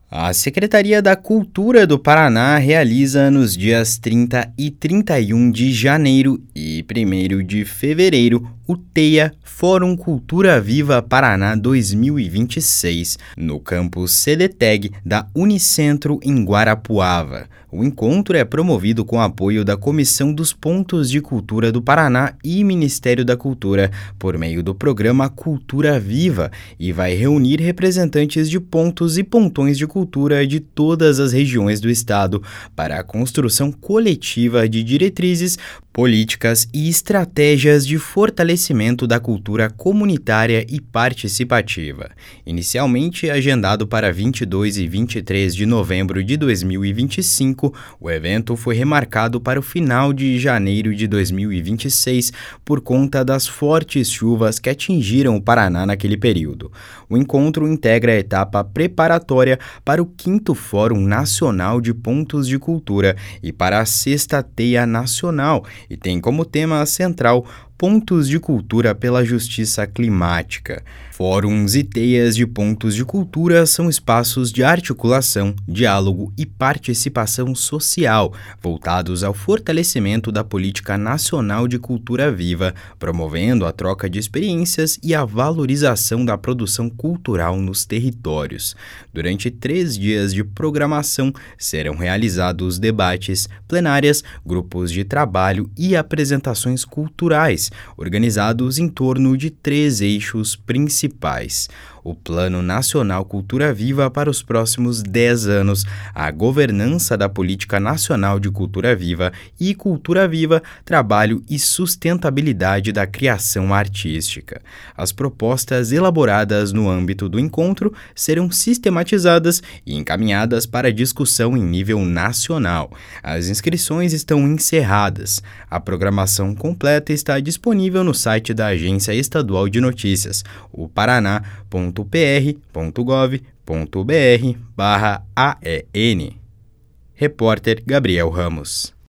A Secretaria da Cultura do Paraná realiza nos dias 30 e 31 de janeiro e 1º de fevereiro o TEIA Fórum Cultura Viva Paraná 2026, no campus CDTEG da Unicentro em Guarapuava. O encontro é promovido com apoio da Comissão dos Pontos de Cultura do Paraná e Ministério da Cultura, por meio do programa Cultura Viva, e vai reunir representantes de pontos e pontões de cultura de todas as regiões do estado para a construção coletiva de diretrizes, políticas e estratégias de fortalecimento da cultura comunitária e participativa. Inicialmente agendado para 22 e 23 de novembro de 2025, o evento foi remarcado para o final de janeiro de 2026 por conta das fortes chuvas que atingiram o Paraná naquele período. O encontro integra a etapa preparatória para o 5º Fórum Nacional de Pontos de Cultura e para a 6ª TEIA Nacional, e tem como tema central Pontos de Cultura pela Justiça Climática. Fóruns e teias de pontos de cultura são espaços de articulação, diálogo e participação social, voltados ao fortalecimento da política nacional de cultura viva, promovendo a troca de experiências e a valorização da produção cultural nos territórios. Durante 3 dias de programação, serão realizados debates, plenárias, grupos de trabalho e apresentações culturais, organizados em torno de 3 eixos principais: o Plano Nacional Cultura Viva para os próximos 10 anos, a governança da Política Nacional de Cultura Viva e Cultura Viva, trabalho e sustentabilidade da criação artística. As propostas elaboradas no âmbito do encontro serão sistematizadas e encaminhadas para discussão em nível nacional. As inscrições estão encerradas. A programação completa está disponível no site da Agência Estadual de Notícias, o paraná.pr.gov.br/AEN. Repórter Gabriel Ramos.